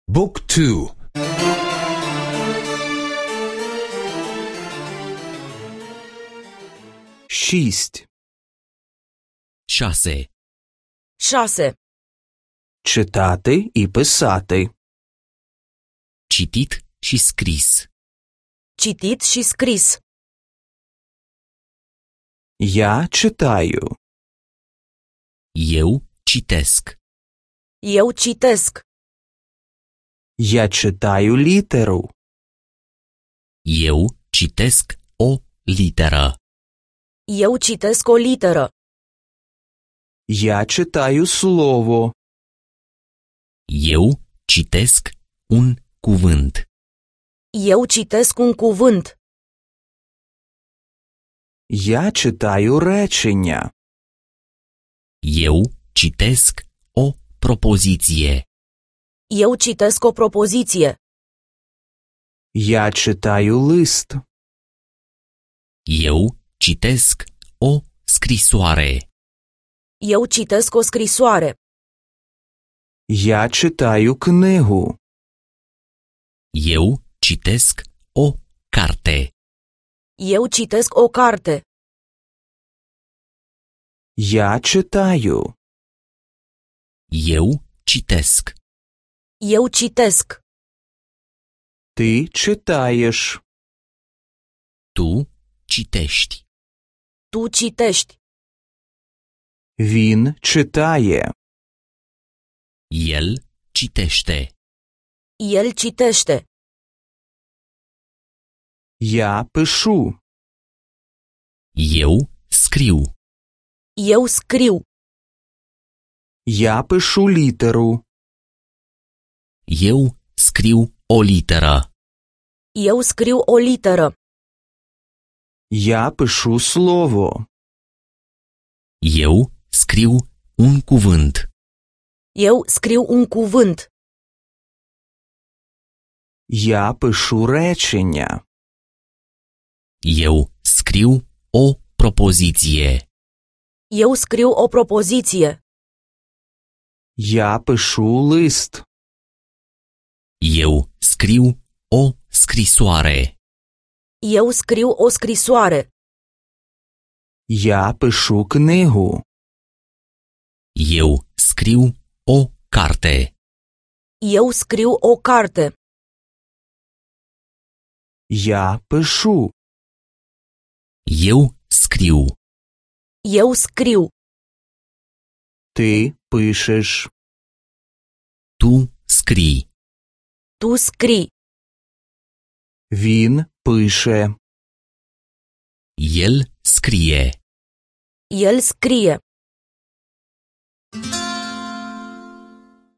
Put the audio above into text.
Book 2. Șist. 6. 6. Читати і писати. Citit și scris. Citit și scris. Я читаю. Eu citesc. Eu citesc. Я читаю літеру. Eu citesc o literă. Eu citesc o literă. Я читаю слово. Eu citesc un cuvânt. Eu citesc un cuvânt. Я читаю речення. Eu citesc o propoziție. Eu citesc o propoziție. Я читаю лист. Eu citesc o scrisoare. Eu citesc o scrisoare. Я читаю книгу. Eu citesc o carte. Eu citesc o carte. Я читаю. Eu citesc. Eu citesc. Ти читаєш. Tu citești. Tu citești. Він читає. El citește. El citește. Я пишу. Eu scriu. Eu scriu. Я пишу літеру. Eu scriu o literă. Eu scriu o literă. Я пишу слово. Eu scriu un cuvânt. Eu scriu un cuvânt. Я пишу речення. Eu scriu o propoziție. Eu scriu o propoziție. Я пишу лист. Eu scriu o scrisoare. Eu scriu o scrisoare. Я пишу книгу. Eu scriu o carte. Eu scriu o carte. Я пишу. Eu scriu. Eu scriu. Ти пишеш. Tu scrii. Tu scrii. Він пише. El scrie. El scrie.